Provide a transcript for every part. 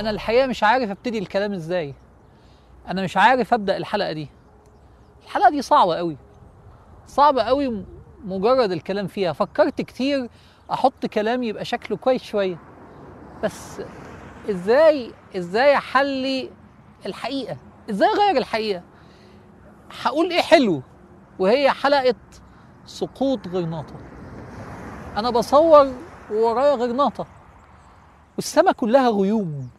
انا الحقيقه مش عارف ابتدي الكلام ازاي. انا مش عارف ابدا الحلقه دي. الحلقه دي صعبه قوي، صعبه قوي. مجرد الكلام فيها فكرت كتير احط كلام يبقى شكله كويس شويه، بس ازاي احلي الحقيقه؟ ازاي اغير الحقيقه؟ هقول ايه حلو وهي حلقه سقوط غرناطه. انا بصور وورايا غرناطه والسما كلها غيوم،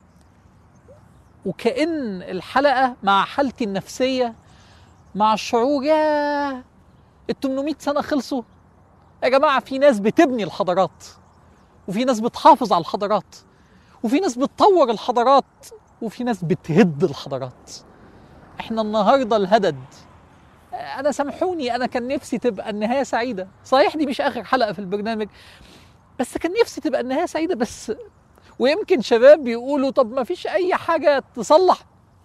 وكأن الحلقه مع حالتي النفسيه، مع الشعور يا ال 800 سنه خلصوا يا جماعه. في ناس بتبني الحضارات، وفي ناس بتحافظ على الحضارات، وفي ناس بتطور الحضارات، وفي ناس بتهد الحضارات. احنا النهارده الهدد. انا سامحوني، انا كان نفسي تبقى النهايه سعيده. صحيح دي مش اخر حلقه في البرنامج، بس كان نفسي تبقى النهايه سعيده. بس ويمكن شباب بيقولوا طب ما فيش اي حاجه تصلح.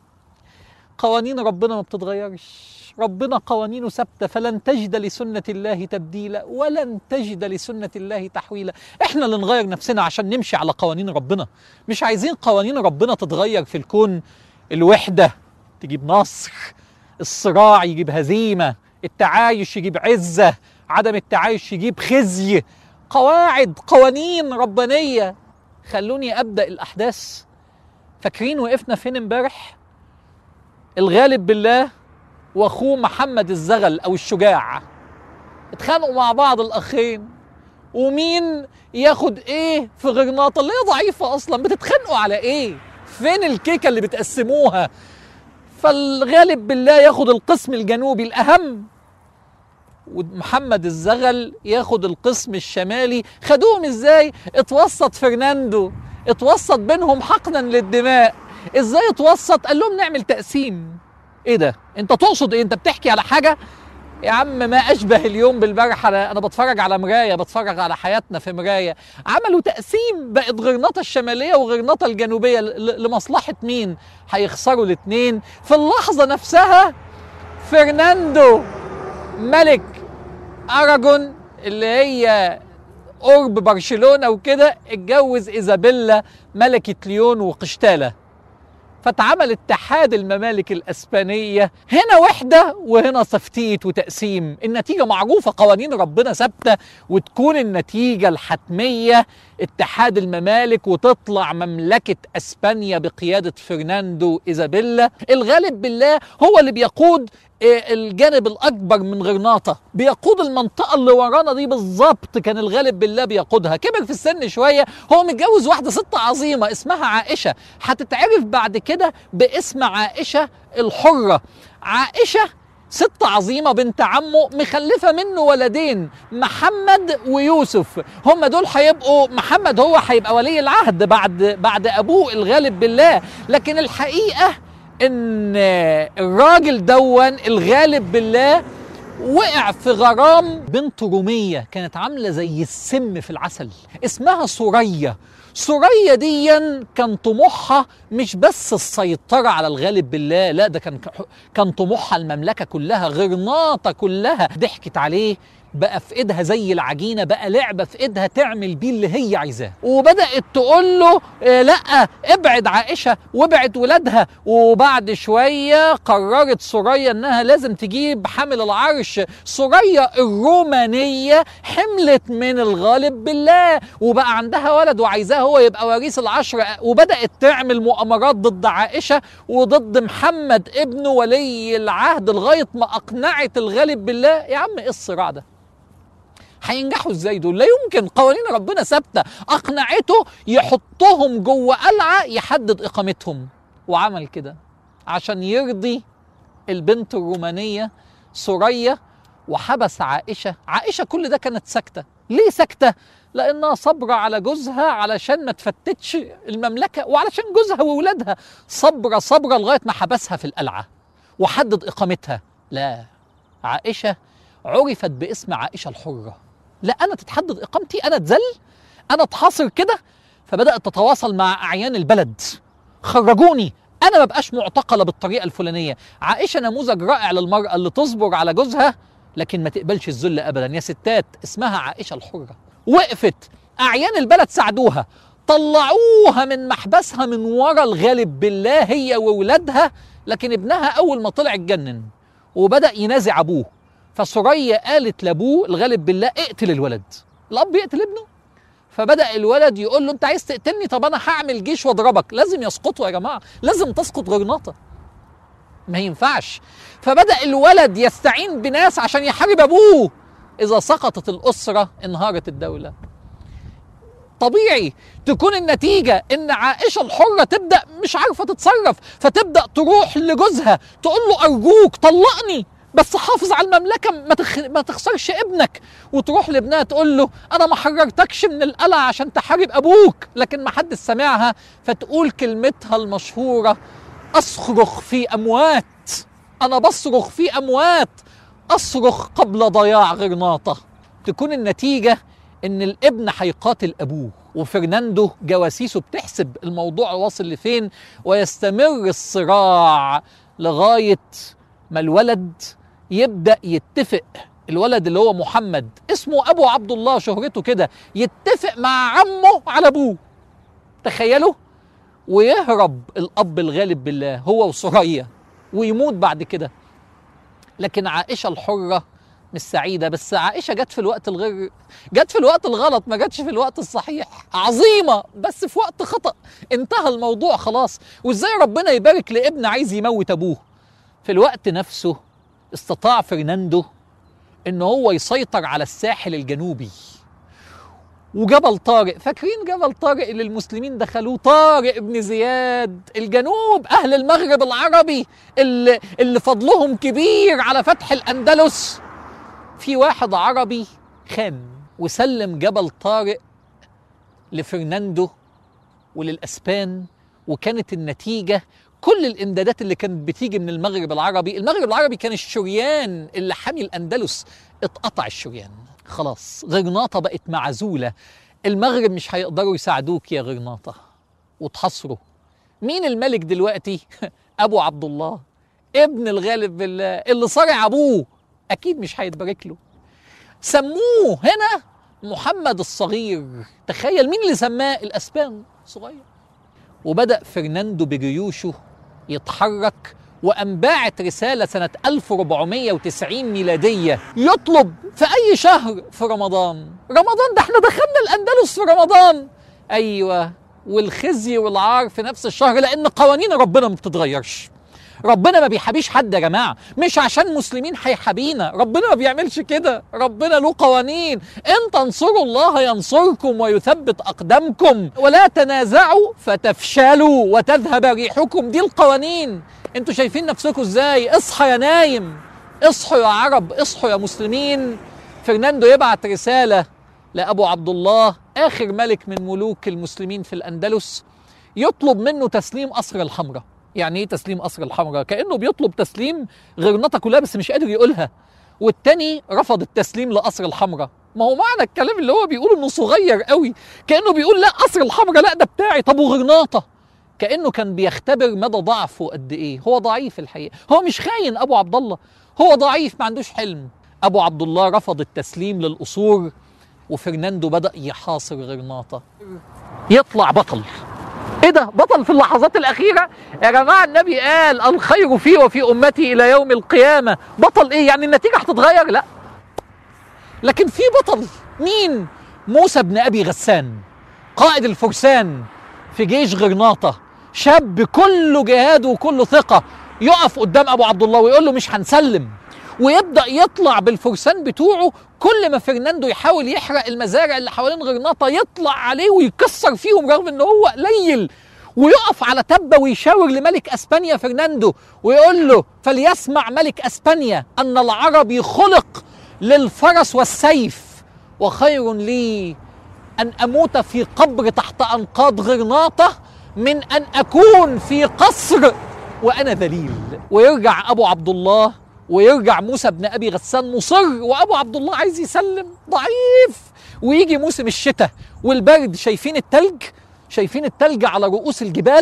قوانين ربنا ما بتتغيرش، ربنا قوانينه ثابته، فلن تجد لسنه الله تبديلا ولن تجد لسنه الله تحويلا. احنا اللي نغير نفسنا عشان نمشي على قوانين ربنا. مش عايزين قوانين ربنا تتغير في الكون. الوحده تجيب نصر، الصراع يجيب هزيمه، التعايش يجيب عزه، عدم التعايش يجيب خزي. قوانين ربانيه. خلوني ابدا الاحداث. فاكرين وقفنا فين امبارح؟ الغالب بالله واخوه محمد الزغل او الشجاع اتخانقوا مع بعض الاخين، ومين ياخد ايه في غرناطه اللي هي ضعيفه اصلا. بتتخانقوا على ايه؟ فين الكيكه اللي بتقسموها؟ فالغالب بالله ياخد القسم الجنوبي الاهم، ومحمد الزغل ياخد القسم الشمالي. خدوهم ازاي؟ اتوسط فرناندو، اتوسط بينهم حقنا للدماء. ازاي اتوسط؟ قال لهم نعمل تقسيم. ايه ده؟ انت تقصد ايه؟ انت بتحكي على حاجه؟ يا عم ما اشبه اليوم بالبارحه. انا بتفرج على مرايه، بتفرج على حياتنا في مرايه. عملوا تقسيم، بقت غرناطه الشماليه وغرناطه الجنوبيه. لمصلحه مين؟ هيخسروا الاثنين. في اللحظه نفسها فرناندو ملك اراجون اللي هي قرب برشلونه وكده اتجوز ايزابيلا ملكه ليون وقشتاله، فاتعمل اتحاد الممالك الاسبانيه. هنا وحده وهنا تفتيت وتقسيم. النتيجه معروفه، قوانين ربنا ثابته، وتكون النتيجه الحتميه اتحاد الممالك، وتطلع مملكه اسبانيا بقياده فرناندو ايزابيلا. الغالب بالله هو اللي بيقود الجانب الاكبر من غرناطه، بيقود المنطقه اللي ورانا دي بالظبط. كان الغالب بالله بيقودها. كبر في السن شويه، هو متجوز واحده ست عظيمه اسمها عائشه، هتتعرف بعد كده باسم عائشه الحره. عائشه ست عظيمه بنت عمه، مخلفه منه ولدين محمد ويوسف. هم دول هيبقوا، محمد هو هيبقى ولي العهد بعد ابوه الغالب بالله. لكن الحقيقه ان الراجل دون الغالب بالله وقع في غرام بنت رومية كانت عاملة زي السم في العسل، اسمها سوريا. سوريا ديا كان طموحها مش بس السيطرة على الغالب بالله، لا ده كان طموحها المملكة كلها، غرناطة كلها. ضحكت عليه، بقى في ايدها زي العجينه، بقى لعبه في ايدها تعمل بيه اللي هي عايزاه. وبدات تقول له لا ابعد عائشه وابعد ولادها. وبعد شويه قررت سوريا انها لازم تجيب حامل العرش. سوريا الرومانيه حملت من الغالب بالله وبقى عندها ولد وعايزاه هو يبقى وريث العشر، وبدات تعمل مؤامرات ضد عائشه وضد محمد ابنه ولي العهد لغايه ما اقنعت الغالب بالله. يا عم ايه الصراع ده؟ هينجحوا ازاي دول؟ لا يمكن، قوانين ربنا ثابته. اقنعته يحطهم جوه قلعه يحدد اقامتهم، وعمل كده عشان يرضي البنت الرومانيه سوريا، وحبس عائشه. عائشه كل ده كانت ساكته. ليه ساكته؟ لانها صبره على جوزها علشان ما تفتتش المملكه، وعلشان جوزها وولادها. صبره لغايه ما حبسها في القلعه وحدد اقامتها. لا، عائشه عرفت باسم عائشه الحره. لا انا تتحدد اقامتي، انا اتذل، انا اتحاصر كده. فبدات تتواصل مع اعيان البلد، خرجوني، انا ما بقاش معتقله بالطريقه الفلانيه. عائشه نموذج رائع للمراه اللي تصبر على جوزها لكن ما تقبلش الذل ابدا. يا ستات اسمها عائشه الحره. وقفت، اعيان البلد ساعدوها، طلعوها من محبسها من ورا الغالب بالله هي وولادها، لكن ابنها أول ما طلع اتجنن وبدأ ينازع أبوه. فسرية قالت لأبوه الغالب بالله اقتل الولد. الأب يقتل ابنه؟ فبدأ الولد يقول له أنت عايز تقتلني؟ طب أنا هعمل جيش واضربك. لازم يسقطوا يا جماعة، لازم تسقط غرناطة، ما ينفعش. فبدأ الولد يستعين بناس عشان يحارب أبوه. إذا سقطت الأسرة انهارت الدولة. طبيعي تكون النتيجة إن عائشة الحرة تبدأ مش عارفة تتصرف، فتبدأ تروح لجوزها تقول له أرجوك طلقني بس حافظ على المملكة، ما تخسرش ابنك. وتروح لابنها تقول له أنا ما حررتكش من القلعة عشان تحارب أبوك، لكن ما حد سمعها. فتقول كلمتها المشهورة أصرخ في أموات، أنا بصرخ في أموات، أصرخ قبل ضياع غرناطة. تكون النتيجة إن الابن هيقاتل أبوه، وفرناندو جواسيسه بتحسب الموضوع واصل لفين، ويستمر الصراع لغاية ما الولد يبدأ يتفق. الولد اللي هو محمد اسمه أبو عبد الله، شهرته كده، يتفق مع عمه على أبوه. تخيلوا، ويهرب الأب الغالب بالله هو وسرية ويموت بعد كده. لكن عائشة الحرة مش سعيدة، بس عائشة جت في الوقت الغلط، ما جتش في الوقت الصحيح. عظيمة بس في وقت خطأ، انتهى الموضوع خلاص. وازاي ربنا يبارك لابن عايز يموت أبوه؟ في الوقت نفسه استطاع فرناندو ان هو يسيطر على الساحل الجنوبي وجبل طارق. فاكرين جبل طارق اللي المسلمين دخلوه؟ طارق بن زياد. الجنوب، أهل المغرب العربي اللي فضلهم كبير على فتح الأندلس. في واحد عربي خان وسلم جبل طارق لفرناندو وللأسبان، وكانت النتيجة كل الإمدادات اللي كانت بتيجي من المغرب العربي كان الشريان اللي حامي الأندلس، اتقطع الشريان خلاص. غرناطة بقت معزولة، المغرب مش هيقدروا يساعدوك يا غرناطة، وتحصروا. مين الملك دلوقتي؟ أبو عبد الله ابن الغالب بالله اللي صارع أبوه، أكيد مش هيتبارك له. سموه هنا محمد الصغير. تخيل مين اللي سماه؟ الأسبان صغير. وبدأ فرناندو بجيوشه يتحرك، وأنباعت رسالة سنة 1490 ميلادية يطلب في أي شهر؟ في رمضان. ده احنا دخلنا الأندلس في رمضان. أيوة، والخزي والعار في نفس الشهر، لأن قوانين ربنا ما بتتغيرش. ربنا ما بيحابيش حد يا جماعة، مش عشان مسلمين هيحابينا، ربنا ما بيعملش كده. ربنا له قوانين. إن تنصروا الله ينصركم ويثبت أقدامكم ولا تنازعوا فتفشلوا وتذهب ريحكم. دي القوانين. انتوا شايفين نفسكم ازاي؟ اصحى يا نايم، اصحوا يا عرب، اصحوا يا مسلمين. فرناندو يبعت رسالة لأبو عبد الله آخر ملك من ملوك المسلمين في الأندلس، يطلب منه تسليم قصر الحمراء. يعني ايه تسليم قصر الحمراء؟ كأنه بيطلب تسليم غرناطة كلها بس مش قادر يقولها. والتاني رفض التسليم لقصر الحمراء. ما هو معنى الكلام اللي هو بيقوله انه صغير قوي، كأنه بيقول لا قصر الحمراء لا ده بتاعي، طب وغرناطة؟ كأنه كان بيختبر مدى ضعفه قد ايه. هو ضعيف الحقيقة، هو مش خاين ابو عبد الله، هو ضعيف ما عندوش حلم. ابو عبد الله رفض التسليم للقصور، وفرناندو بدأ يحاصر غرناطة. يطلع بطل. ايه ده؟ بطل في اللحظات الأخيرة يا جماعة. النبي قال الخير في وفي أمتي إلى يوم القيامة. بطل ايه يعني؟ النتيجة هتتغير؟ لا، لكن في بطل. مين؟ موسى بن أبي غسان، قائد الفرسان في جيش غرناطة. شاب كله جهاد وكله ثقة، يقف قدام أبو عبد الله ويقول له مش هنسلم، ويبدأ يطلع بالفرسان بتوعه. كل ما فرناندو يحاول يحرق المزارع اللي حوالين غرناطة يطلع عليه ويكسر فيهم رغم ان هو قليل، ويقف على تبة ويشاور لملك أسبانيا فرناندو ويقول له فليسمع ملك أسبانيا أن العربي خلق للفرس والسيف، وخير لي أن أموت في قبر تحت أنقاض غرناطة من أن أكون في قصر وأنا ذليل. ويرجع أبو عبد الله ويرجع موسى بن أبي غسان مصر، وأبو عبد الله عايز يسلم ضعيف. ويجي موسم الشتاء والبرد، شايفين التلج على رؤوس الجبال،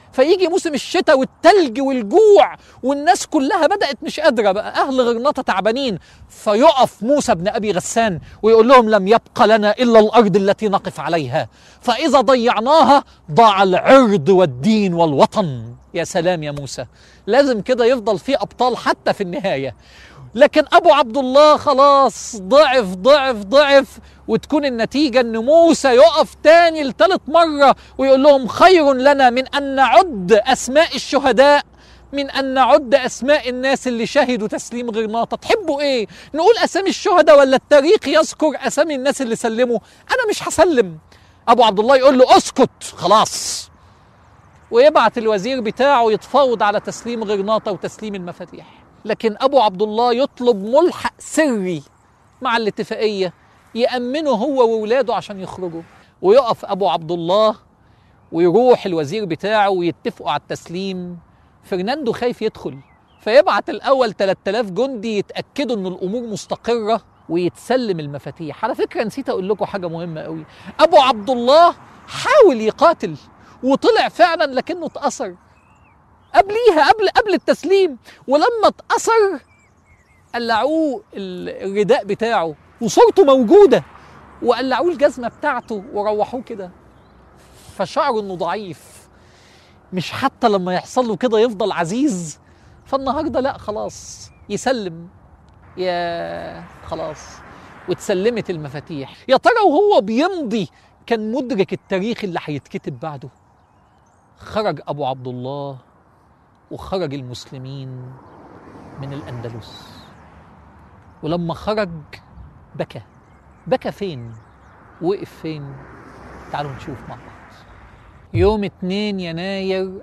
فيجي موسم الشتاء والتلج والجوع والناس كلها بدأت مش قادرة بقى، أهل غرناطة تعبانين، فيقف موسى بن أبي غسان ويقول لهم لم يبق لنا إلا الأرض التي نقف عليها، فإذا ضيعناها ضاع العرض والدين والوطن. يا سلام يا موسى، لازم كده يفضل فيه أبطال حتى في النهاية. لكن أبو عبد الله خلاص ضعف ضعف ضعف، وتكون النتيجة أن موسى يقف تاني لثالث مرة ويقول لهم خير لنا من أن نعد أسماء الشهداء من أن نعد أسماء الناس اللي شهدوا تسليم غرناطة. تحبوا إيه؟ نقول أسامي الشهداء ولا التاريخ يذكر أسامي الناس اللي سلموا؟ أنا مش هسلم. أبو عبد الله يقول له اسكت خلاص، ويبعت الوزير بتاعه يتفاوض على تسليم غرناطة وتسليم المفاتيح. لكن أبو عبد الله يطلب ملحق سري مع الاتفاقية يأمنه هو وولاده عشان يخرجوا. ويقف أبو عبد الله ويروح الوزير بتاعه ويتفقوا على التسليم. فرناندو خايف يدخل، فيبعت الأول 3000 جندي يتأكدوا أن الأمور مستقرة ويتسلم المفاتيح. على فكرة نسيت أقول لكم حاجة مهمة قوي، أبو عبد الله حاول يقاتل وطلع فعلا لكنه اتأثر قبليها قبل التسليم، ولما اتأثر قلعوه الرداء بتاعه وصورته موجودة، وقلعوه الجزمة بتاعته وروحوه كده، فشعروا انه ضعيف، مش حتى لما يحصل له كده يفضل عزيز. فالنهاردة لا خلاص يسلم، يا خلاص واتسلمت المفاتيح. يا ترى وهو بيمضي كان مدرك التاريخ اللي هيتكتب بعده؟ خرج أبو عبد الله وخرج المسلمين من الأندلس، ولما خرج بكى فين؟ وقف فين؟ تعالوا نشوف مع بعض. يوم 2 يناير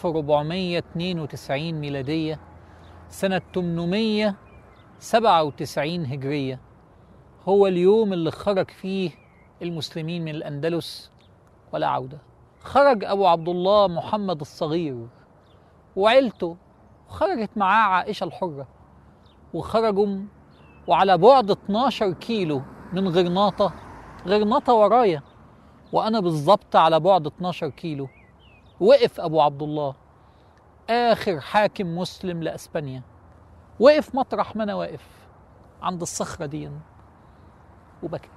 1492 ميلادية، سنة 897 هجرية، هو اليوم اللي خرج فيه المسلمين من الأندلس ولا عودة. خرج أبو عبد الله محمد الصغير وعيلته، خرجت معاه عائشة الحرة، وخرجوا وعلى بعد 12 كيلو من غرناطة. غرناطة ورايا وأنا بالضبط على بعد 12 كيلو. وقف أبو عبد الله آخر حاكم مسلم لأسبانيا، وقف مطرح ما أنا واقف عند الصخرة دي وبكى.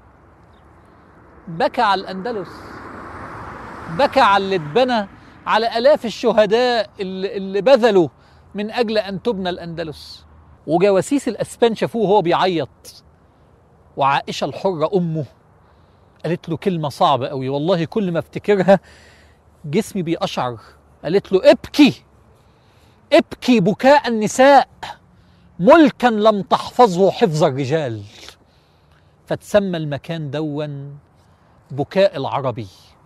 بكى على الأندلس، بكى على اللي اتبنى، على آلاف الشهداء اللي بذلوا من أجل أن تبنى الأندلس. وجواسيس الأسبان شافوه وهو بيعيط، وعائشة الحرة أمه قالت له كلمة صعبة قوي والله، كل ما افتكرها جسمي بيقشعر. قالت له ابكي ابكي بكاء النساء، ملكا لم تحفظه حفظ الرجال. فتسمى المكان دون بكاء العربي،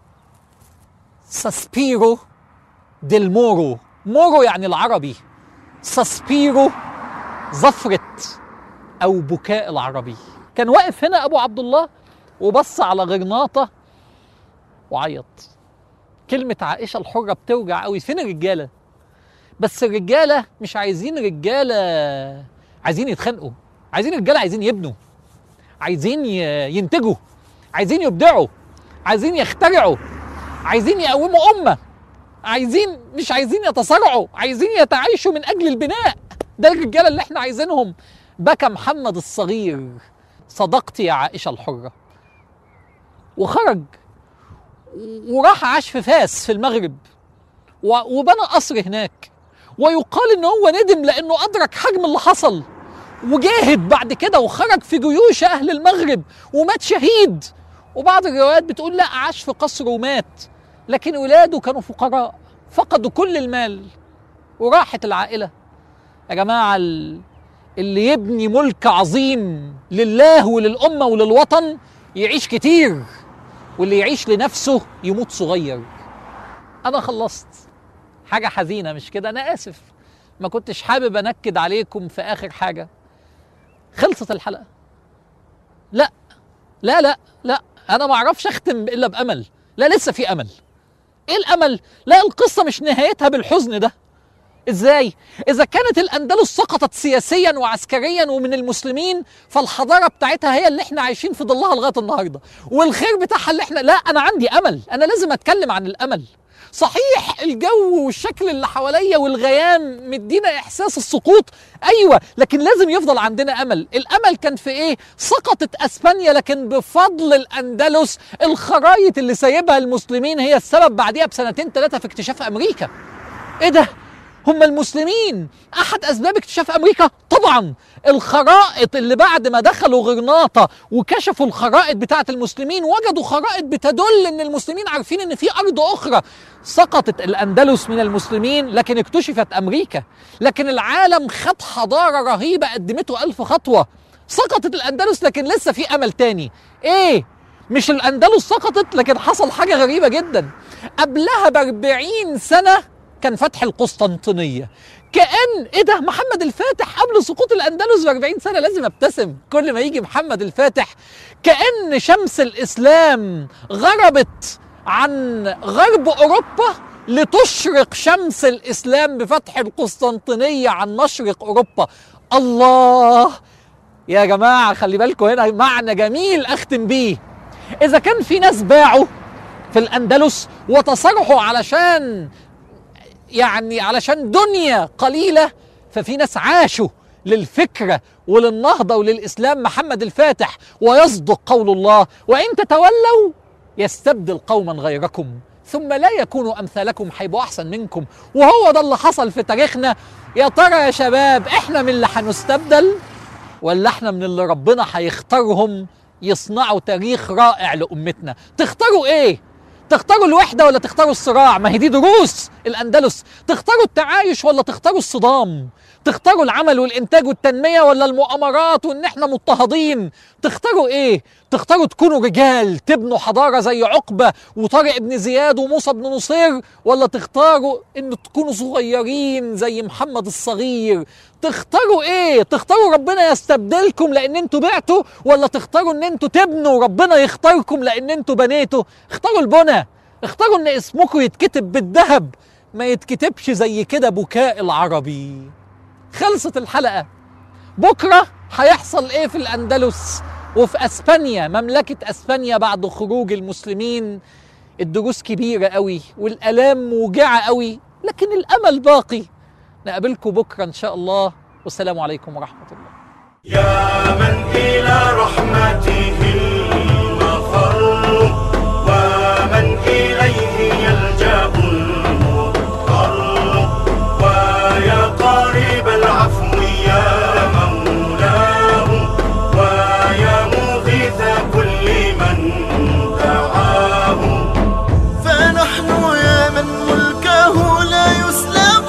ساسبيرو ديل مورو. مورو يعني العربي، ساسبيرو زفرة أو بكاء العربي. كان واقف هنا أبو عبد الله وبص على غرناطة وعيط. كلمة عائشة الحرة بتوجع قوي. فين الرجالة؟ بس الرجالة مش عايزين رجالة عايزين يتخانقوا، عايزين رجالة عايزين يبنوا، عايزين ينتجوا، عايزين يبدعوا، عايزين يخترعوا، عايزين يقوموا أمة، مش عايزين يتصارعوا، عايزين يتعايشوا من أجل البناء. ده الرجالة اللي احنا عايزينهم. بكى محمد الصغير، صدقت يا عائشة الحرة، وخرج وراح عاش في فاس في المغرب وبنى قصر هناك. ويقال ان هو ندم لانه ادرك حجم اللي حصل، وجاهد بعد كده وخرج في جيوش اهل المغرب ومات شهيد. وبعض الروايات بتقول لا، عاش في قصر ومات، لكن ولاده كانوا فقراء فقدوا كل المال وراحت العائلة. يا جماعة اللي يبني ملك عظيم لله وللأمة وللوطن يعيش كتير، واللي يعيش لنفسه يموت صغير. أنا خلصت. حاجة حزينة مش كده؟ أنا آسف، ما كنتش حابب أنكد عليكم في آخر حاجة. خلصت الحلقة؟ لا لا لا لا، أنا ما أعرفش أختم إلا بأمل. لا، لسه في أمل. إيه الأمل؟ لا، القصة مش نهايتها بالحزن ده. إزاي؟ إذا كانت الأندلس سقطت سياسيا وعسكريا ومن المسلمين، فالحضارة بتاعتها هي اللي احنا عايشين في ظلها لغاية النهاردة، والخير بتاعها اللي احنا. لا، أنا عندي أمل، أنا لازم أتكلم عن الأمل. صحيح الجو والشكل اللي حواليا والغيام مدينا إحساس السقوط، أيوة، لكن لازم يفضل عندنا أمل. الأمل كان في إيه؟ سقطت أسبانيا، لكن بفضل الأندلس الخرايط اللي سايبها المسلمين هي السبب بعديها بسنتين 3 في اكتشاف أمريكا. إيه ده؟ هم المسلمين أحد أسباب اكتشاف أمريكا؟ طبعا الخرائط اللي بعد ما دخلوا غرناطة وكشفوا الخرائط بتاعة المسلمين وجدوا خرائط بتدل إن المسلمين عارفين إن في أرض أخرى. سقطت الأندلس من المسلمين لكن اكتشفت أمريكا، لكن العالم خد حضارة رهيبة قدمته 1000 خطوة. سقطت الأندلس لكن لسه في أمل تاني. إيه؟ مش الأندلس سقطت، لكن حصل حاجة غريبة جدا. قبلها ب40 سنة كان فتح القسطنطينية. كأن ايه ده؟ محمد الفاتح قبل سقوط الأندلس ب40 سنة. لازم ابتسم كل ما يجي محمد الفاتح، كأن شمس الإسلام غربت عن غرب أوروبا لتشرق شمس الإسلام بفتح القسطنطينية عن مشرق أوروبا. الله يا جماعة، خلي بالكم هنا معنى جميل أختم بيه. إذا كان في ناس باعوا في الأندلس وتصرحوا علشان دنيا قليلة، ففي ناس عاشوا للفكرة وللنهضة وللإسلام. محمد الفاتح ويصدق قول الله: وإن تتولوا يستبدل قوما غيركم ثم لا يكونوا أمثالكم هيبقوا أحسن منكم. وهو ده اللي حصل في تاريخنا. يا ترى يا شباب، إحنا من اللي هنستبدل ولا إحنا من اللي ربنا هيختارهم يصنعوا تاريخ رائع لأمتنا؟ تختاروا إيه؟ تختاروا الوحدة ولا تختاروا الصراع؟ ما هي دي دروس الأندلس. تختاروا التعايش ولا تختاروا الصدام؟ تختاروا العمل والإنتاج والتنمية ولا المؤامرات وإن إحنا مضطهدين؟ تختاروا إيه؟ تختاروا تكونوا رجال تبنوا حضارة زي عقبة وطارق بن زياد وموسى بن نصير، ولا تختاروا إن تكونوا صغيرين زي محمد الصغير؟ تختاروا إيه؟ تختاروا ربنا يستبدلكم لأن أنتوا بعتوا، ولا تختاروا إن أنتوا تبنوا ربنا يختاركم لأن أنتوا بنيتوا؟ اختاروا البنى. اختاروا إن اسمكم يتكتب بالذهب، ما يتكتبش زي كده بكاء العربي. خلصت الحلقة. بكرة هيحصل ايه في الأندلس وفي أسبانيا، مملكة أسبانيا بعد خروج المسلمين؟ الدروس كبيرة قوي والآلام موجعة قوي، لكن الأمل باقي. نقابلكم بكرة إن شاء الله، والسلام عليكم ورحمة الله. يا من إلى رحمته المفر ومن إليه يلجأ المضطر، ويا قريب العفو يا مولاه، ويا مغيث كل من دعاه. فنحن يا من ملكه لا يسلب،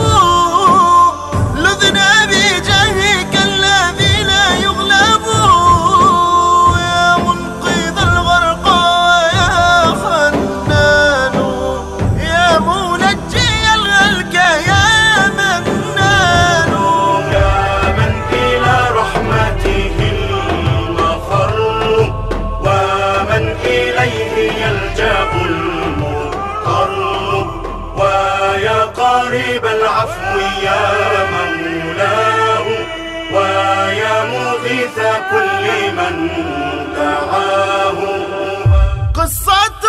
لذنا بجاهك الذي لا يغلب. يا منقذ الغرق ويا خنان، يا منجي الهلك يا منان. يا من إلى رحمته المفر ومن إليه يلجأ المضطر، ويا قريب العفو يا مولاه، ويا مغيث كل من دعاه. قصة